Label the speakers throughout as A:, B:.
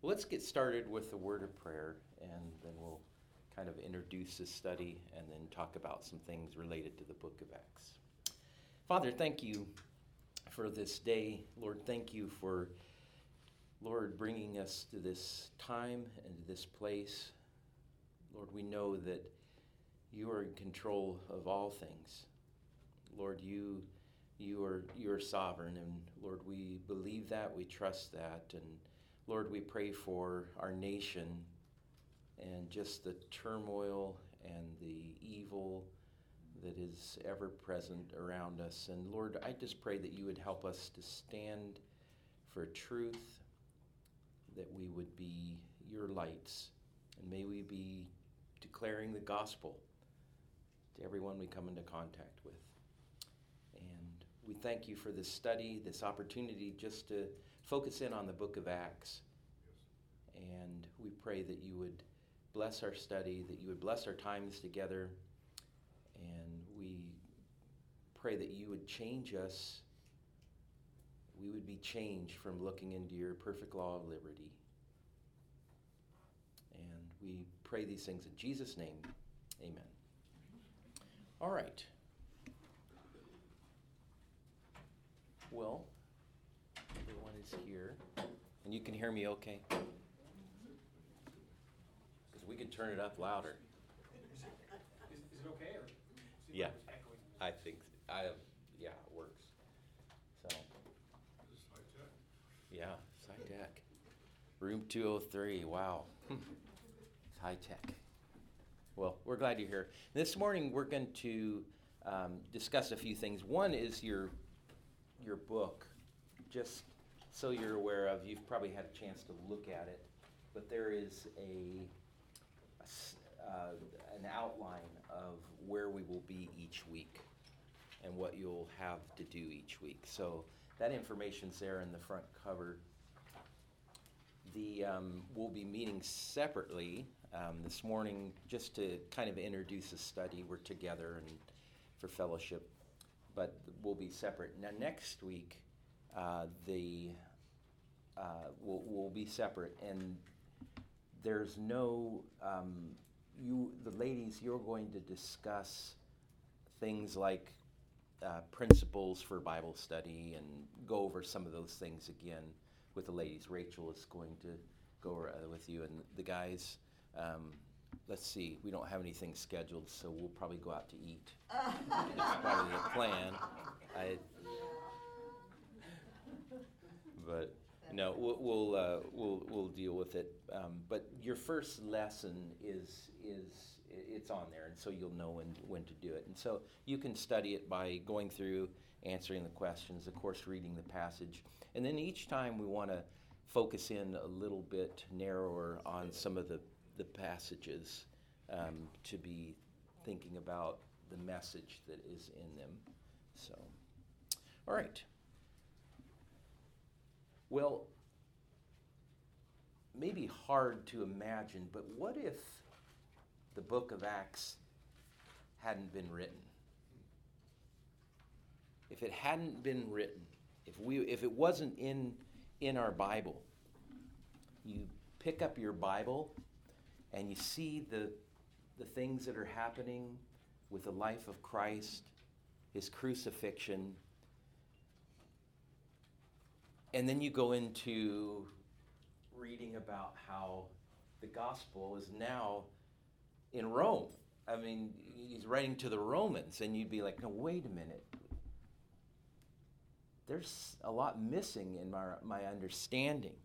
A: Well, let's get started with the word of prayer, and then we'll kind of introduce this study and then talk about some things related to the book of Acts. Father, thank you for this day. Lord, thank you for, Lord, bringing us to this time and to this place. Lord, we know that you are in control of all things. Lord, you are sovereign, and Lord, we believe that, we trust that, and Lord, we pray for our nation and just the turmoil and the evil that is ever present around us. And Lord, I just pray that you would help us to stand for truth, that we would be your lights, and may we be declaring the gospel to everyone we come into contact with. And we thank you for this study, this opportunity just to focus in on the book of Acts. And we pray that you would bless our study, that you would bless our times together, and we pray that you would change us. We would be changed from looking into your perfect law of liberty. And we pray these things in Jesus' name. Amen. All right. Well, everyone is here. And you can hear me okay? Because we can turn it up louder.
B: Is it okay? Or
A: Yeah.
B: It's echoing?
A: I think, it works. So,
C: This is high tech.
A: yeah, it's high tech. Room 203, wow. It's high tech. Well, we're glad you're here. This morning we're going to discuss a few things. One is your book. Just so you're aware of, you've probably had a chance to look at it, but there is an outline of where we will be each week and what you'll have to do each week. So that information's there in the front cover. We'll be meeting separately this morning just to kind of introduce the study. We're together and for fellowship, but we'll be separate. Now next week, we'll be separate, and there's no the ladies. You're going to discuss things like principles for Bible study and go over some of those things again with the ladies. Rachel is going to go over with you, and the guys. Let's see, we don't have anything scheduled, so we'll probably go out to eat. That's probably the plan. But no, we'll deal with it. But your first lesson is it's on there, and so you'll know when to do it. And so you can study it by going through, answering the questions, of course, reading the passage, and then each time we want to focus in a little bit narrower on some of the passages to be thinking about the message that is in them. So, all right. Well, maybe hard to imagine, but what if the book of Acts hadn't been written? If it hadn't been written, if it wasn't in our Bible, you pick up your Bible and you see the things that are happening with the life of Christ, his crucifixion, and then you go into reading about how the gospel is now in Rome. I mean, he's writing to the Romans, and you'd be like, no, wait a minute. There's a lot missing in my understanding.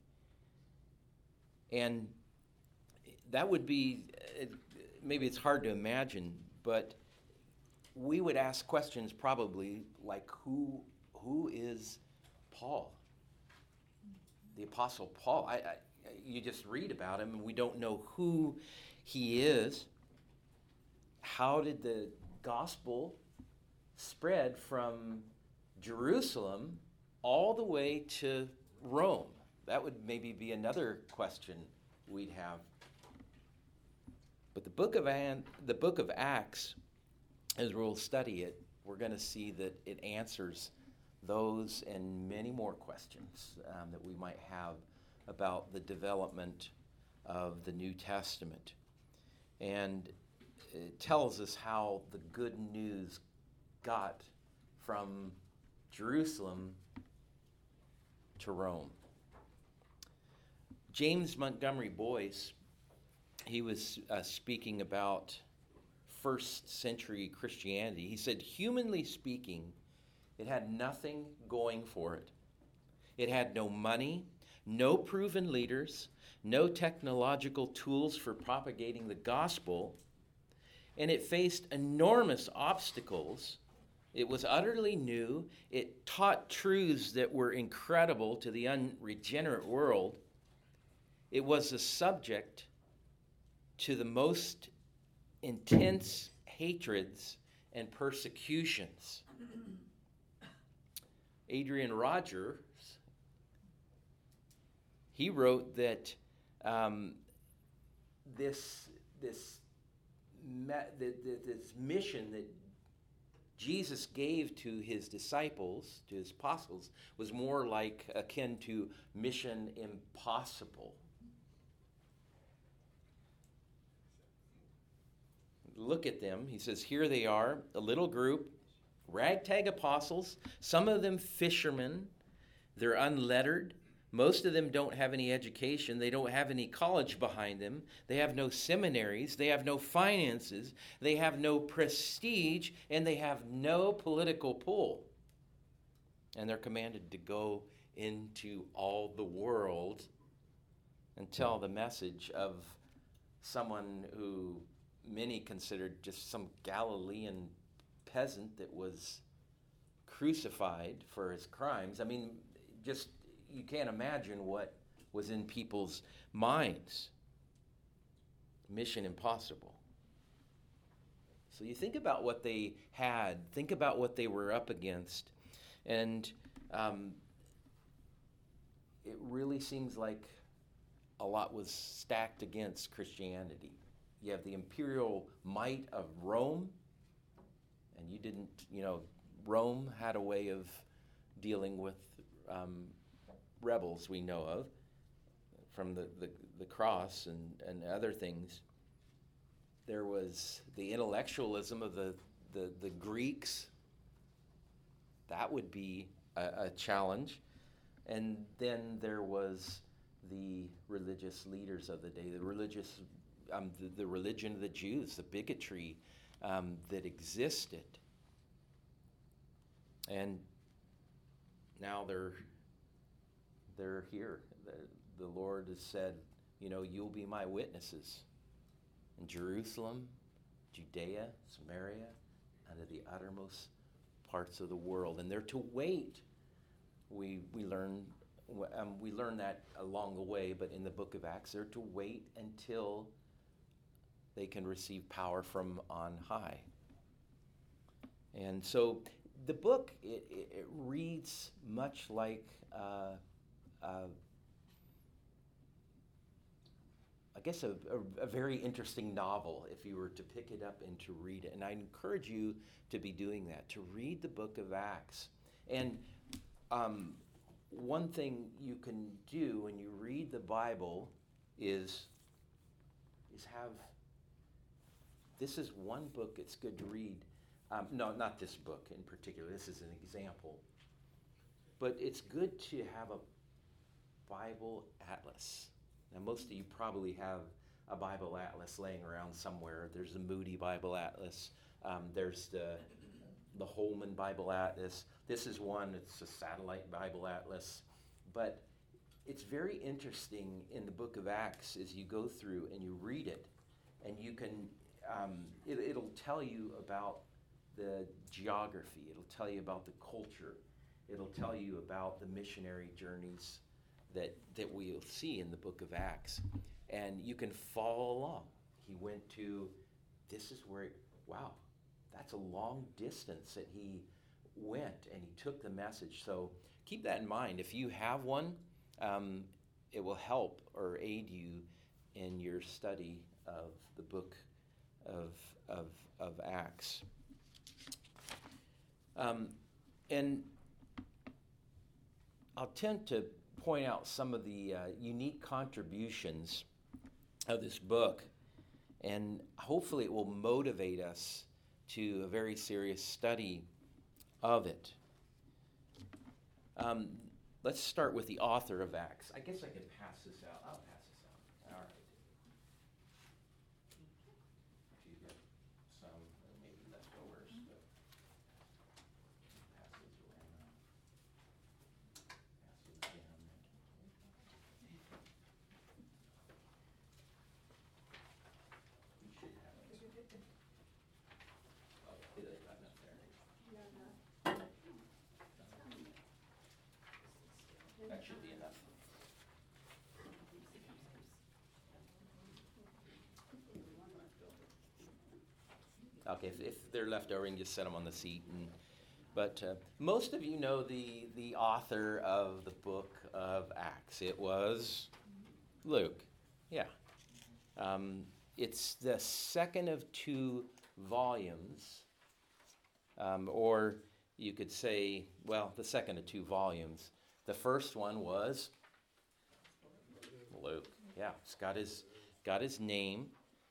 A: And that would be, maybe it's hard to imagine, but we would ask questions probably like, who is Paul? The Apostle Paul. You just read about him, and we don't know who he is. How did the gospel spread from Jerusalem all the way to Rome? That would maybe be another question we'd have. But the book of Acts, as we'll study it, we're going to see that it answers those and many more questions that we might have about the development of the New Testament. And it tells us how the good news got from Jerusalem to Rome. James Montgomery Boyce, he was speaking about first century Christianity. He said, humanly speaking, it had nothing going for it. It had no money, no proven leaders, no technological tools for propagating the gospel, and it faced enormous obstacles. It was utterly new. It taught truths that were incredible to the unregenerate world. It was a subject to the most intense hatreds and persecutions. Adrian Rogers, he wrote that this mission that Jesus gave to his disciples, to his apostles, was more like akin to Mission Impossible. Look at them. He says, here they are, a little group, ragtag apostles, some of them fishermen. They're unlettered. Most of them don't have any education. They don't have any college behind them. They have no seminaries. They have no finances. They have no prestige, and they have no political pull. And they're commanded to go into all the world and tell the message of someone who many considered just some Galilean peasant that was crucified for his crimes. I mean, just you can't imagine what was in people's minds. Mission impossible. So you think about what they had, think about what they were up against, and it really seems like a lot was stacked against Christianity. You have the imperial might of Rome, and Rome had a way of dealing with rebels we know of from the cross and other things. There was the intellectualism of the Greeks. That would be a challenge. And then there was the religious leaders of the day, the religion of the Jews, the bigotry that existed. And now they're here. The Lord has said, you'll be my witnesses in Jerusalem, Judea, Samaria, and to the uttermost parts of the world. And they're to wait. We learn that along the way, but in the book of Acts, they're to wait until they can receive power from on high. And so the book, it reads much like I guess a very interesting novel if you were to pick it up and to read it. And I encourage you to be doing that, to read the book of Acts. And one thing you can do when you read the Bible is have, this is one book it's good to read. No, not this book in particular. This is an example. But it's good to have a Bible atlas. Now, most of you probably have a Bible atlas laying around somewhere. There's the Moody Bible Atlas. There's the Holman Bible Atlas. This is one, it's a satellite Bible atlas. But it's very interesting in the book of Acts as you go through and you read it. And you can, it'll tell you about the geography. It'll tell you about the culture. It'll tell you about the missionary journeys that we'll see in the book of Acts. And you can follow along. He went to, this is where, wow, that's a long distance that he went, and he took the message. So keep that in mind. If you have one, it will help or aid you in your study of the book of Acts. And I'll tend to point out some of the unique contributions of this book, and hopefully it will motivate us to a very serious study of it. Let's start with the author of Acts. I guess I can pass this out. I'll pass this out. All right. If you get some, maybe leftovers, but pass these around. Pass these down. You should have it. Oh, it is not enough there. That should be enough. Okay, if they're left over, you can just set them on the seat. But most of you know the author of the book of Acts. It was Luke. Yeah. It's the second of two volumes, or you could say, well, the second of two volumes. The first one was Luke. Yeah, it's got his name.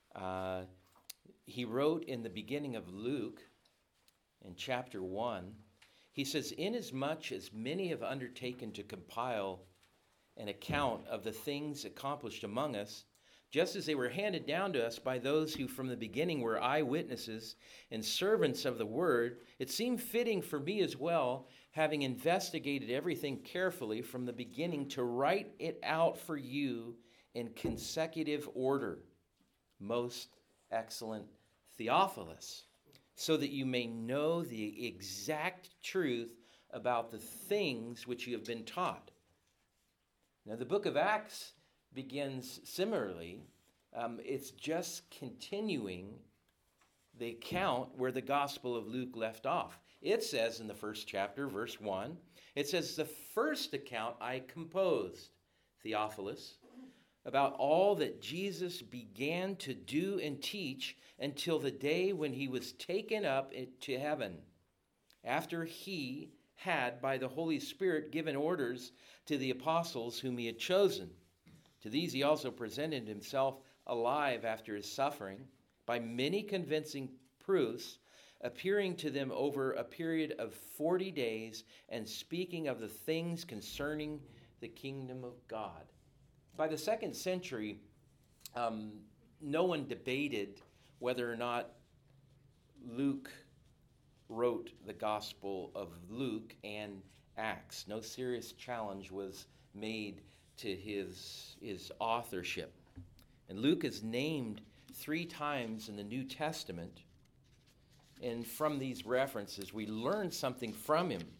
A: He wrote in the beginning of Luke, in chapter 1, he says, "Inasmuch as many have undertaken to compile an account of the things accomplished among us, just as they were handed down to us by those who from the beginning were eyewitnesses and servants of the word, it seemed fitting for me as well, having investigated everything carefully from the beginning, to write it out for you in consecutive order, most excellent Theophilus, so that you may know the exact truth about the things which you have been taught." Now, the book of Acts begins similarly. It's just continuing the account where the Gospel of Luke left off. It says in the first chapter, verse 1, it says, "The first account I composed, Theophilus, about all that Jesus began to do and teach until the day when he was taken up to heaven, after he had, by the Holy Spirit, given orders to the apostles whom he had chosen. To these he also presented himself alive after his suffering, by many convincing proofs, appearing to them over a period of 40 days, and speaking of the things concerning the kingdom of God." By the second century, no one debated whether or not Luke wrote the Gospel of Luke and Acts. No serious challenge was made to his authorship. And Luke is named 3 times in the New Testament. And from these references, we learn something from him.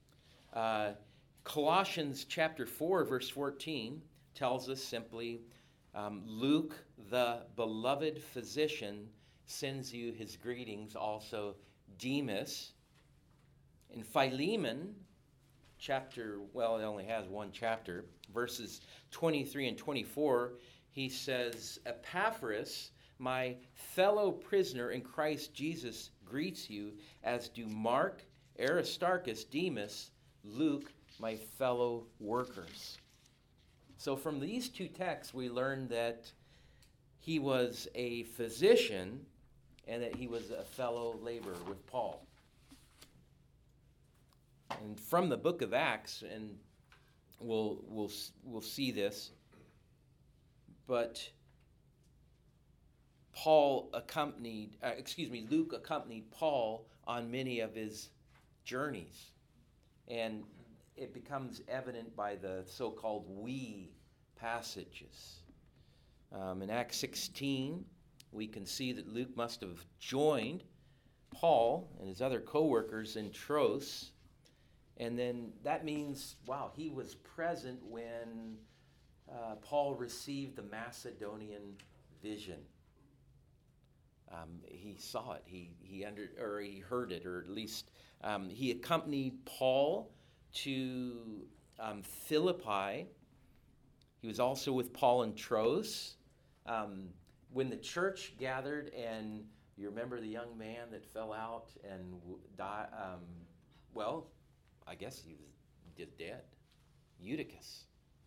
A: Colossians chapter 4, verse 14 tells us simply, Luke, the beloved physician, sends you his greetings, also Demas. In Philemon, it only has one chapter, verses 23 and 24, he says, "Epaphras, my fellow prisoner in Christ Jesus, greets you, as do Mark, Aristarchus, Demas, Luke, my fellow workers." So from these two texts, we learn that he was a physician and that he was a fellow laborer with Paul. And from the book of Acts, and we'll see this, but Luke accompanied Paul on many of his journeys. And it becomes evident by the so-called "we" passages. In Acts 16, we can see that Luke must have joined Paul and his other co-workers in Troas. And then that means, he was present when Paul received the Macedonian vision. He saw it. He heard it, or at least he accompanied Paul to Philippi. He was also with Paul in Troas. When the church gathered, and you remember the young man that fell out and died, I guess he was just dead. Eutychus.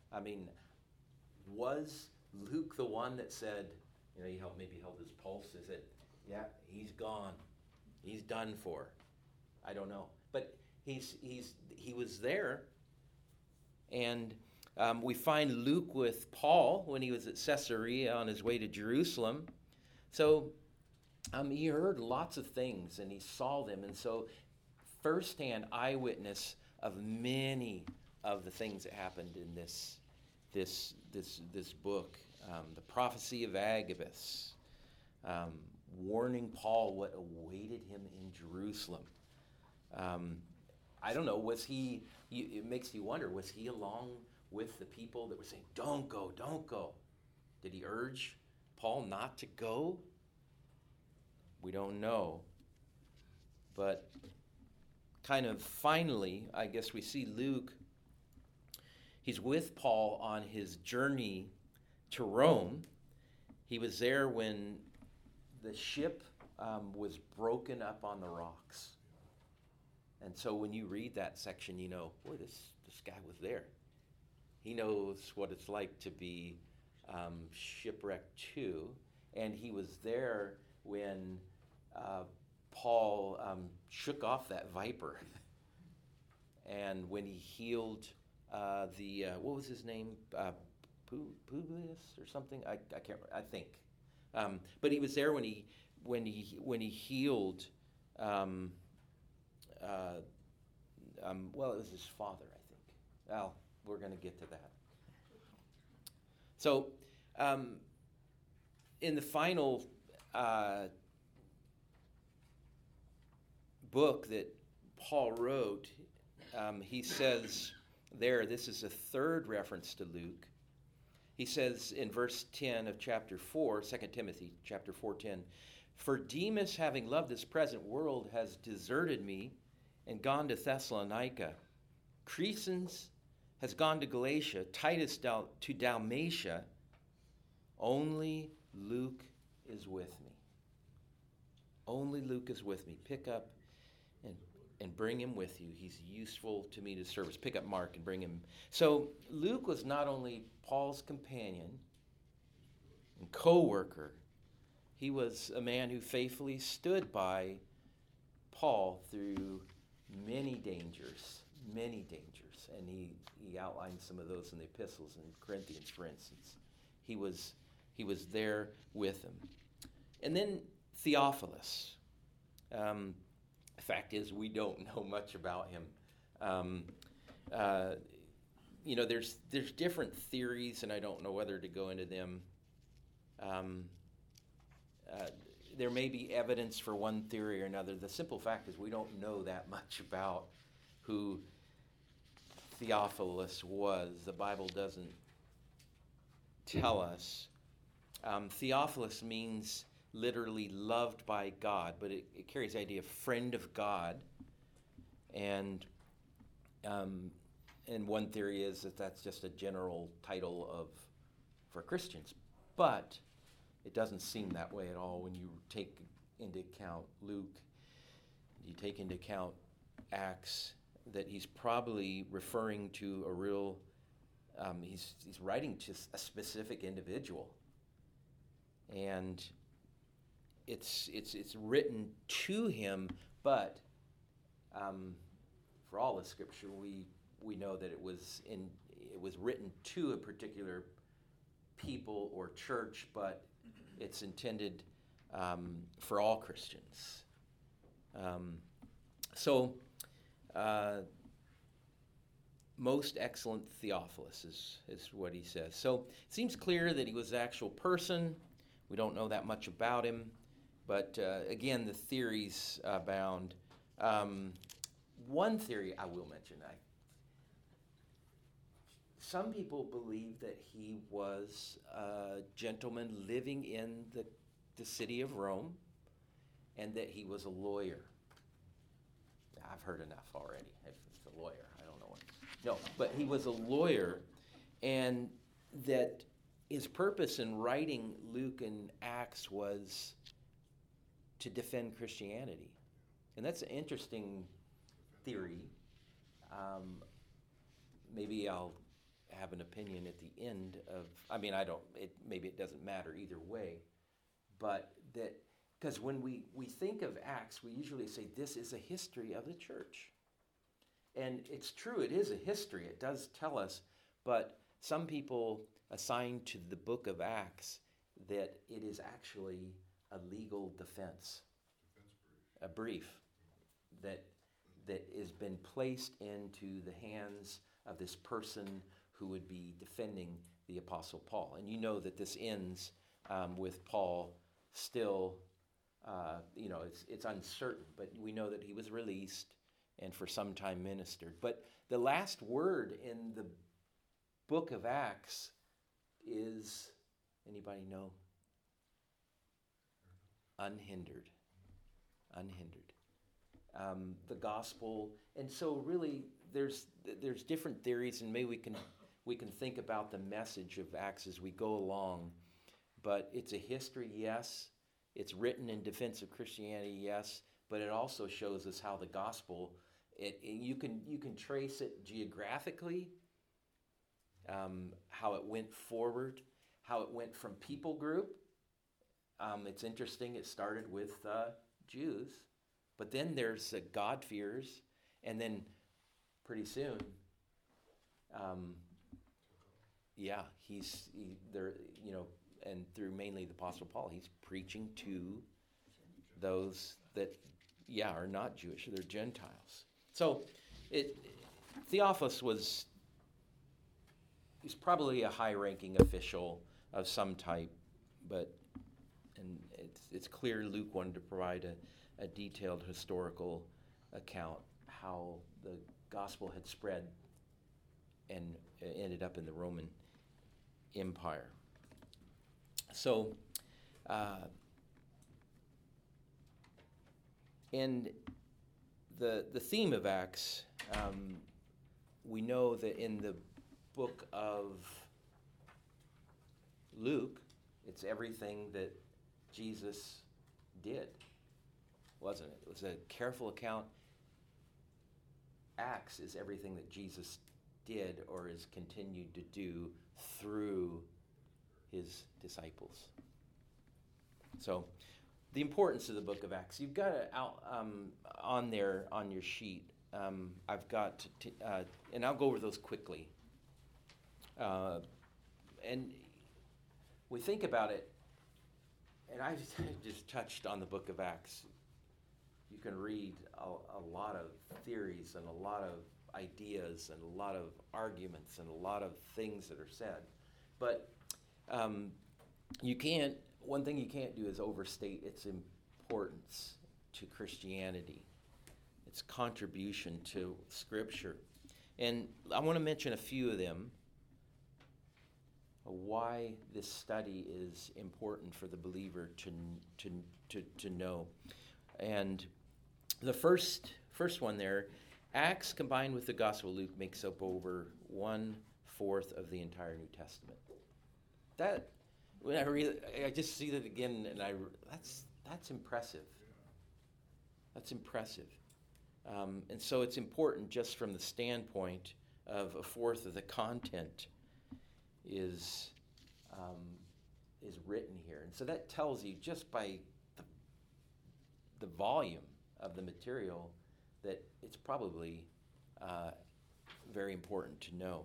A: I mean, was Luke the one that said, he maybe held his pulse and said, yeah, he's gone. He's done for. I don't know. But he was there. And we find Luke with Paul when he was at Caesarea on his way to Jerusalem. So he heard lots of things and he saw them. And so firsthand eyewitness of many of the things that happened in this book. The prophecy of Agabus, warning Paul what awaited him in Jerusalem. I don't know, it makes you wonder, was he along with the people that were saying, don't go, don't go? Did he urge Paul not to go? We don't know. But kind of finally, I guess we see Luke, he's with Paul on his journey to Rome. He was there when the ship was broken up on the rocks. And so when you read that section, you know, boy, this guy was there. He knows what it's like to be shipwrecked too. And he was there when Paul shook off that viper. And when he healed what was his name? Publius or something? I can't remember, I think. But he was there when he healed well, it was his father, I think. Well, we're going to get to that. So, in the final book that Paul wrote, he says there, this is a third reference to Luke. He says in verse 10 of chapter 4, 2 Timothy chapter 4:10, "For Demas, having loved this present world, has deserted me and gone to Thessalonica. Crescens has gone to Galatia, Titus to Dalmatia. Only Luke is with me." Only Luke is with me. Pick up and bring him with you. He's useful to me to service. Pick up Mark and bring him. So Luke was not only Paul's companion and co-worker, he was a man who faithfully stood by Paul through many dangers. And he outlined some of those in the epistles in Corinthians, for instance. He was there with him. And then Theophilus. The fact is, we don't know much about him. There's different theories, and I don't know whether to go into them. There may be evidence for one theory or another. The simple fact is we don't know that much about who Theophilus was. The Bible doesn't tell us. Theophilus means literally loved by God, but it carries the idea of friend of God. And one theory is that that's just a general title for Christians. But it doesn't seem that way at all when you take into account Luke, you take into account Acts, that he's probably referring to a real, he's writing to a specific individual. And it's written to him, but for all of Scripture, we know that it was written to a particular people or church, but it's intended for all Christians. Most excellent Theophilus is what he says. So it seems clear that he was an actual person. We don't know that much about him, but again, the theories abound. One theory I will mention, some people believe that he was a gentleman living in the city of Rome and that he was a lawyer. I've heard enough already. If it's a lawyer, I don't know what. No, but he was a lawyer, and that his purpose in writing Luke and Acts was to defend Christianity. And that's an interesting theory. Maybe I'll have an opinion at the end of, maybe it doesn't matter either way, but that, because when we think of Acts, we usually say this is a history of the church. And it's true, it is a history, it does tell us, but some people assign to the book of Acts that it is actually a legal defense. A brief that has been placed into the hands of this person who would be defending the Apostle Paul. And you know that this ends with Paul still, it's uncertain, but we know that he was released and for some time ministered. But the last word in the book of Acts is, anybody know? Unhindered. The gospel, and so really there's different theories, and maybe we can think about the message of Acts as we go along. But it's a history, yes. It's written in defense of Christianity, yes. But it also shows us how the gospel, you can trace it geographically, how it went forward, how it went from people group. It's interesting. It started with Jews, but then there's God-fearers, and then pretty soon, and through mainly the Apostle Paul, he's preaching to those that, are not Jewish, they're Gentiles. So, Theophilus he's probably a high-ranking official of some type, and it's clear Luke wanted to provide a detailed historical account how the gospel had spread and ended up in the Roman Empire. So, and the theme of Acts, we know that in the book of Luke, it's everything that Jesus did, wasn't it? It was a careful account. Acts is everything that Jesus did or is continued to do through his disciples. So, the importance of the book of Acts. You've got it out on there on your sheet. I've got, and I'll go over those quickly. And we think about it, and I just touched on the book of Acts. You can read a lot of theories and a lot of ideas and a lot of arguments and a lot of things that are said. But one thing you can't do is overstate its importance to Christianity, its contribution to Scripture. And I want to mention a few of them, why this study is important for the believer to know. And the first one there, Acts combined with the Gospel of Luke makes up over 1/4 of the entire New Testament. That, when I read it, I just see that again, and that's impressive. That's impressive. And so it's important just from the standpoint of 1/4 of the content is written here. And so that tells you just by the volume of the material that it's probably very important to know.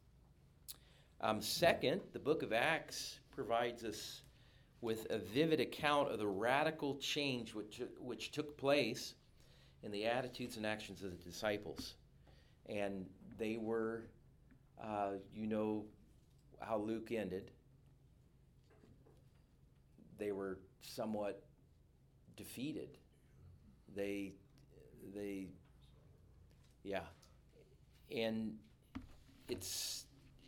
A: Second, the book of Acts provides us with a vivid account of the radical change which took place in the attitudes and actions of the disciples. And they were, how Luke ended. They were somewhat defeated. And it's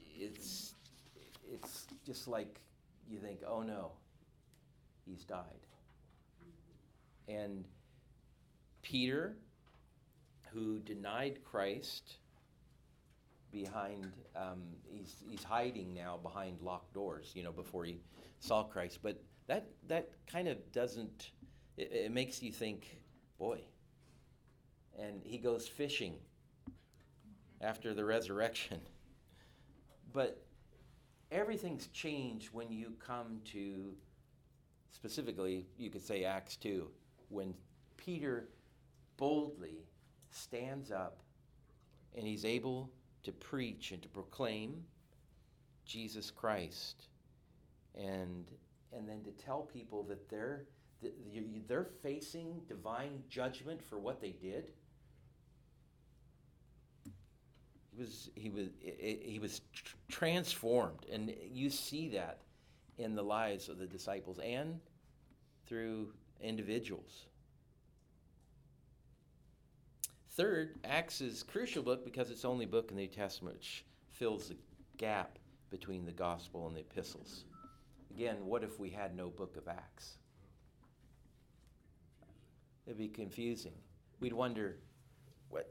A: just like you think, oh no, he's died. And Peter, who denied Christ behind, he's hiding now behind locked doors, before he saw Christ. But that kind of doesn't, it makes you think, boy. And he goes fishing after the resurrection. but everything's changed when you come to, specifically, you could say Acts 2, when Peter boldly stands up and he's able to preach and to proclaim Jesus Christ, and then to tell people that they're facing divine judgment for what they did. He was transformed, and you see that in the lives of the disciples and through individuals. Third, Acts is a crucial book because it's the only book in the New Testament which fills the gap between the gospel and the epistles. Again, what if we had no book of Acts? It'd be confusing. We'd wonder, what?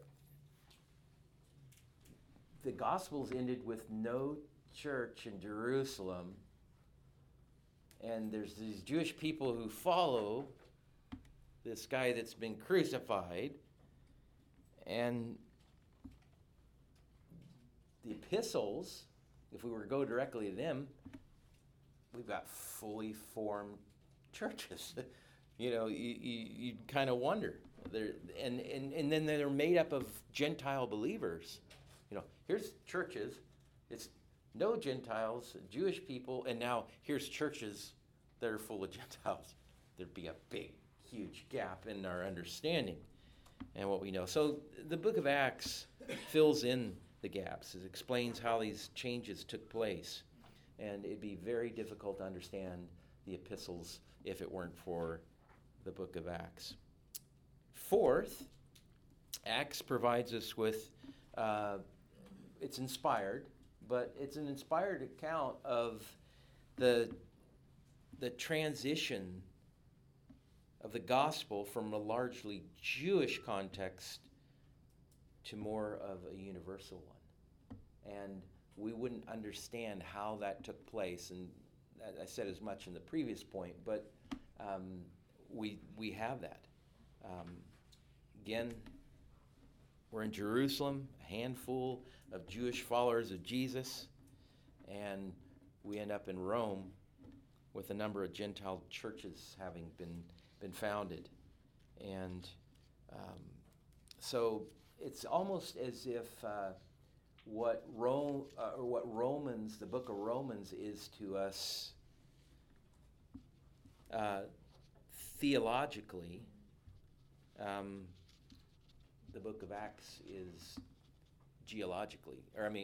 A: The Gospels ended with no church in Jerusalem, and there's these Jewish people who follow this guy that's been crucified, and the epistles, if we were to go directly to them, we've got fully formed churches. You kind of wonder. And then they're made up of Gentile believers. Here's churches. It's no Gentiles, Jewish people, and now here's churches that are full of Gentiles. There'd be a big, huge gap in our understanding and what we know. So the book of Acts fills in the gaps. It explains how these changes took place. And it'd be very difficult to understand the epistles if it weren't for the book of Acts. Fourth, Acts provides us with, it's inspired, but it's an inspired account of the transition of the gospel from a largely Jewish context to more of a universal one. And we wouldn't understand how that took place. And I said as much in the previous point, but we have that. Again, we're in Jerusalem, a handful of Jewish followers of Jesus, and we end up in Rome with a number of Gentile churches having been founded. And so it's almost as if what Romans, the book of Romans, is to us theologically, the book of Acts is geography.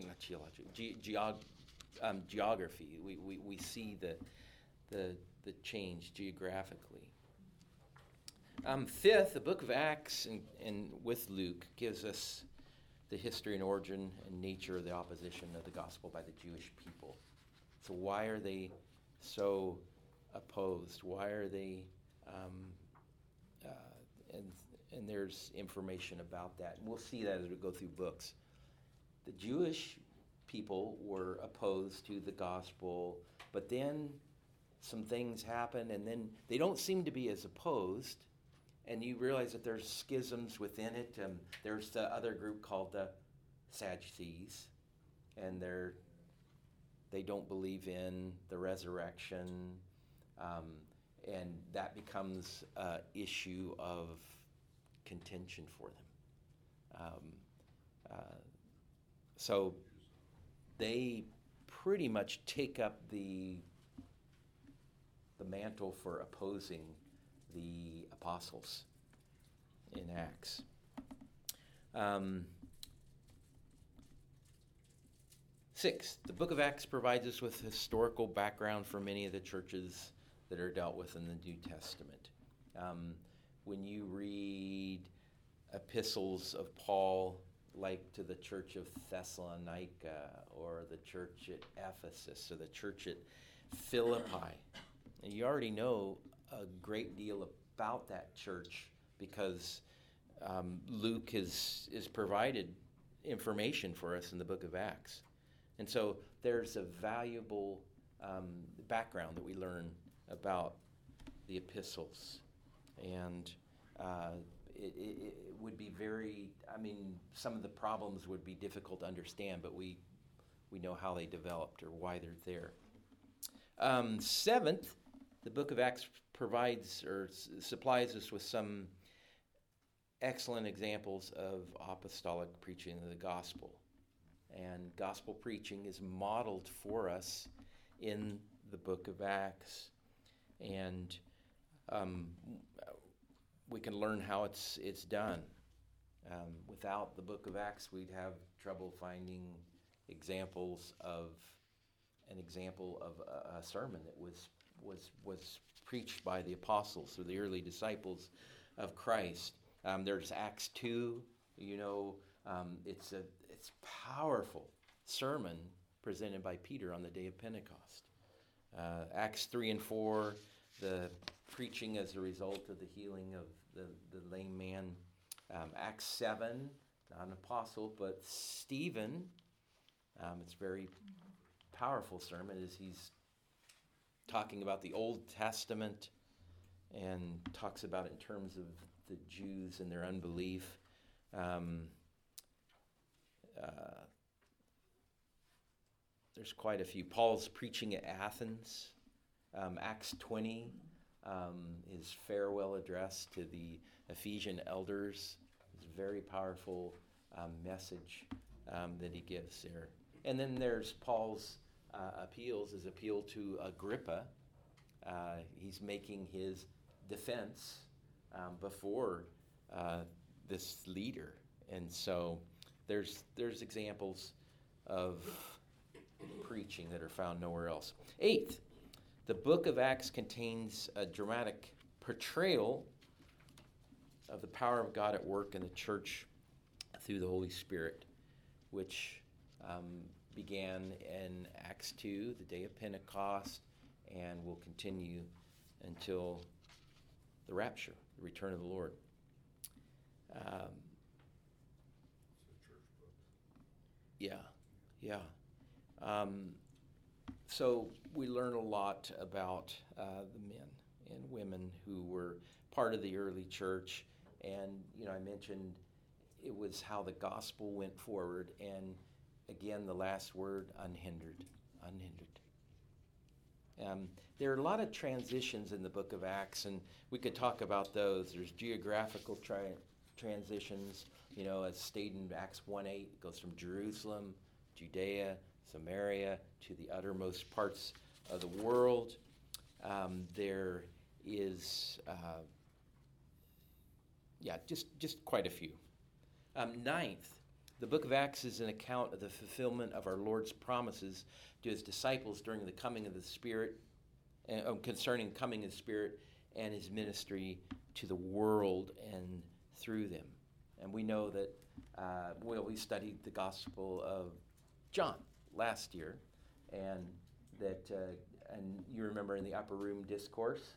A: We see the change geographically. Fifth, the book of Acts and with Luke gives us the history and origin and nature of the opposition of the gospel by the Jewish people. So why are they so opposed? Why are they, and there's information about that. And we'll see that as we go through books. The Jewish people were opposed to the gospel, but then some things happen, and then they don't seem to be as opposed, and you realize that there's schisms within it. There's the other group called the Sadducees, and they don't believe in the resurrection, and that becomes an issue of contention for them. So they pretty much take up the mantle for opposing the apostles in Acts. Sixth, the book of Acts provides us with historical background for many of the churches that are dealt with in the New Testament. When you read epistles of Paul, like to the church of Thessalonica, or the church at Ephesus, or the church at Philippi, and you already know a great deal about that church because Luke has provided information for us in the book of Acts. And so there's a valuable background that we learn about the epistles. And it would be some of the problems would be difficult to understand, but we we know how they developed or why they're there. Seventh, the book of Acts provides or supplies us with some excellent examples of apostolic preaching of the gospel. And gospel preaching is modeled for us in the book of Acts. And we can learn how it's done. Without the book of Acts, we'd have trouble finding examples of an example of a sermon that was preached by the apostles or the early disciples of Christ. There's Acts 2. It's powerful sermon presented by Peter on the day of Pentecost. Acts 3 and 4, the preaching as a result of the healing of the lame man. Acts 7, not an apostle, but Stephen. It's a very powerful sermon as he's talking about the Old Testament and talks about it in terms of the Jews and their unbelief. There's quite a few. Paul's preaching at Athens. Acts 20, his farewell address to the Ephesian elders. It's a very powerful message that he gives there. And then there's Paul's his appeal to Agrippa. He's making his defense before this leader. And so there's examples of preaching that are found nowhere else. Eighth, the book of Acts contains a dramatic portrayal of the power of God at work in the church through the Holy Spirit, which began in Acts 2, the day of Pentecost, and will continue until the rapture, the return of the Lord.
C: It's a church book.
A: Yeah. So we learn a lot about the men and women who were part of the early church. And, I mentioned it was how the gospel went forward. And again, the last word, unhindered. There are a lot of transitions in the book of Acts, and we could talk about those. There's geographical transitions, as stated in Acts 1:8, it goes from Jerusalem, Judea, Samaria, to the uttermost parts of the world. There is, just quite a few. Ninth, the book of Acts is an account of the fulfillment of our Lord's promises to his disciples during the coming of the Spirit, concerning coming of the Spirit and his ministry to the world and through them. And we know that, we studied the Gospel of John last year, and that, and you remember in the upper room discourse,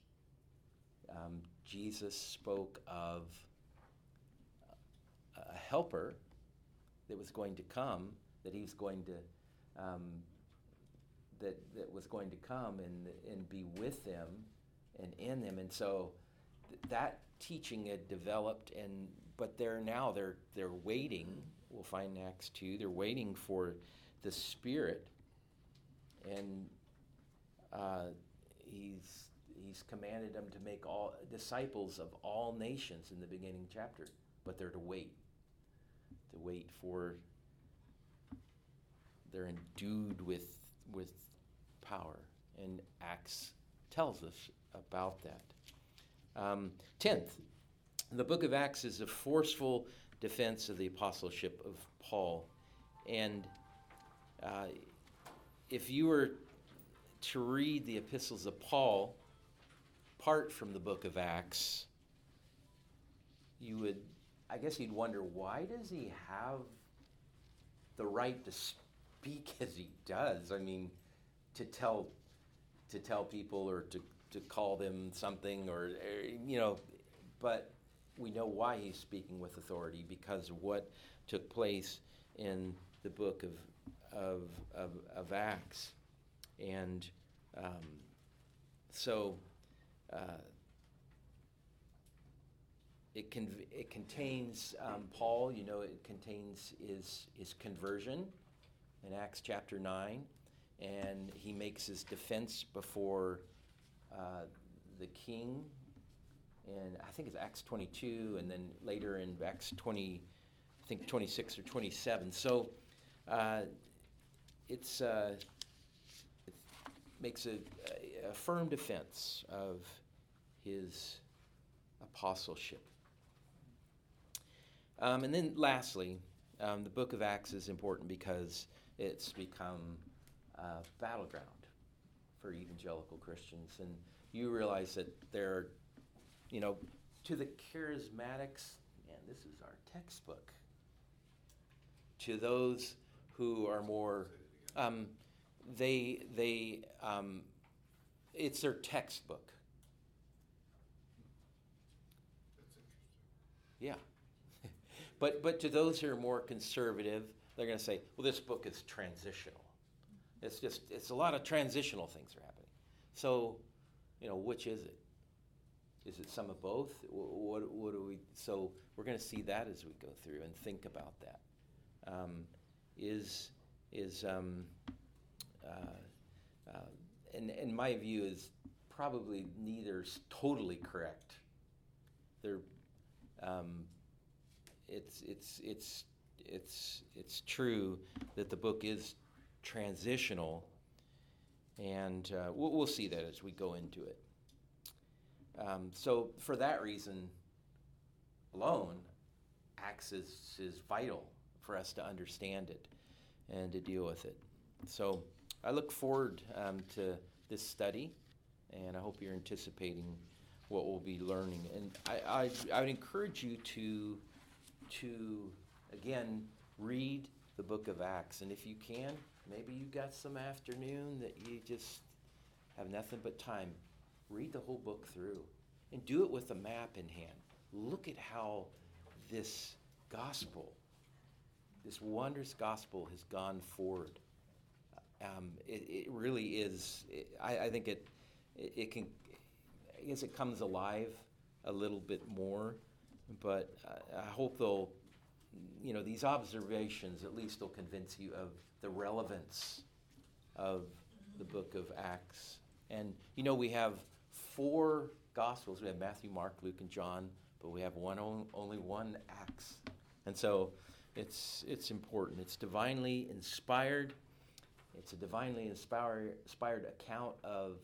A: Jesus spoke of a helper that was going to come, that he's going to, that was going to come and be with them and in them. And so that teaching had developed, but they're waiting. We'll find in Acts 2, they're waiting for the Spirit, and he's commanded them to make all disciples of all nations in the beginning chapter, but they're to wait for, they're endued with power, and Acts tells us about that. 10th, the book of Acts is a forceful defense of the apostleship of Paul. And if you were to read the epistles of Paul, apart from the book of Acts, you'd wonder, why does he have the right to speak as he does? I mean, to tell people or to call them something, or but we know why he's speaking with authority, because of what took place in the book of Acts. And so it contains Paul, it contains his conversion in Acts chapter 9, and he makes his defense before the king. And I think it's Acts 22, and then later in Acts 20, I think 26 or 27. So it makes a firm defense of his apostleship. And then lastly, the book of Acts is important because it's become a battleground for evangelical Christians. And you realize that there are, to the charismatics, man, this is our textbook. To those who are more, it's their textbook. Yeah. But to those who are more conservative, they're going to say, well, this book is transitional. It's a lot of transitional things are happening. So, which is it? Is it some of both? What do we? So we're going to see that as we go through and think about that. And my view is probably neither's totally correct. They're it's true that the book is transitional, and we'll see that as we go into it. So for that reason alone, Acts is vital for us to understand it and to deal with it. So I look forward to this study, and I hope you're anticipating what we'll be learning. And I would encourage you to again read the book of Acts, and if you can, maybe you got some afternoon that you just have nothing but time, read the whole book through and do it with a map in hand. Look at how this gospel, this wondrous gospel, has gone forward. It really is. I think it can. I guess it comes alive a little bit more, but I hope these observations at least will convince you of the relevance of the book of Acts. And we have 4 Gospels. We have Matthew, Mark, Luke, and John, but we have only one Acts. And so it's important. It's divinely inspired. It's a divinely inspired account of,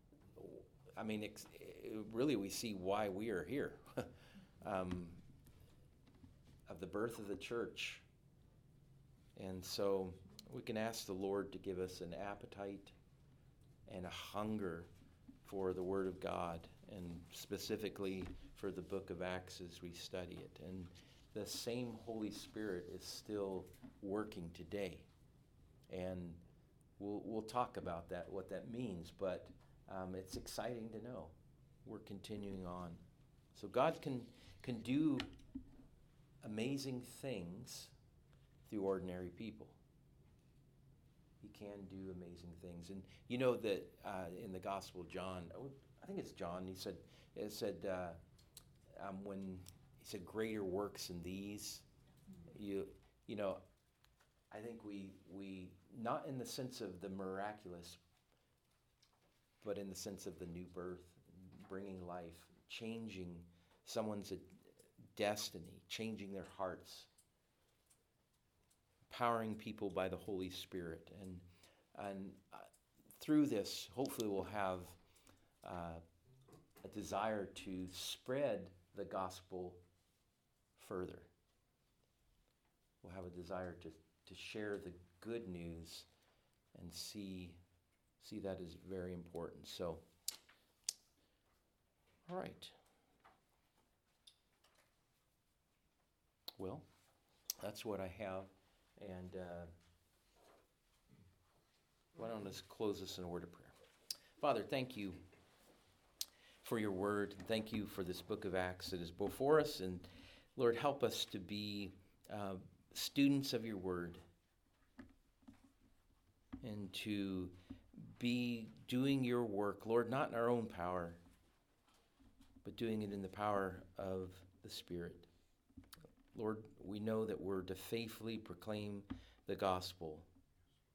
A: really we see why we are here, of the birth of the church. And so we can ask the Lord to give us an appetite and a hunger for the Word of God, and specifically for the book of Acts as we study it. And the same Holy Spirit is still working today. And we'll talk about that, what that means, but it's exciting to know we're continuing on. So God can do amazing things through ordinary people. He can do amazing things. And you know that in the Gospel of John, I think it's John, it said when he said greater works than these, I think we not in the sense of the miraculous, but in the sense of the new birth, bringing life, changing someone's destiny, changing their hearts, empowering people by the Holy Spirit. And through this, hopefully we'll have a desire to spread the gospel further. We'll have a desire to share the good news and see that as very important. So, all right. Well, that's what I have. And why don't I close this in a word of prayer. Father, thank you for your word. Thank you for this book of Acts that is before us. And Lord, help us to be students of your word and to be doing your work, Lord, not in our own power, but doing it in the power of the Spirit. Lord, we know that we're to faithfully proclaim the gospel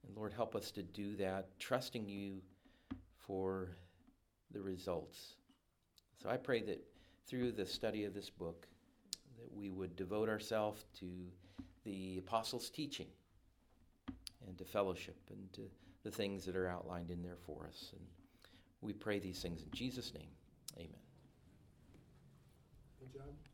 A: And Lord, help us to do that, trusting you for the results. So I pray that through the study of this book, that we would devote ourselves to the apostles' teaching and to fellowship and to the things that are outlined in there for us. And we pray these things in Jesus' name. Amen.
D: Hey, John?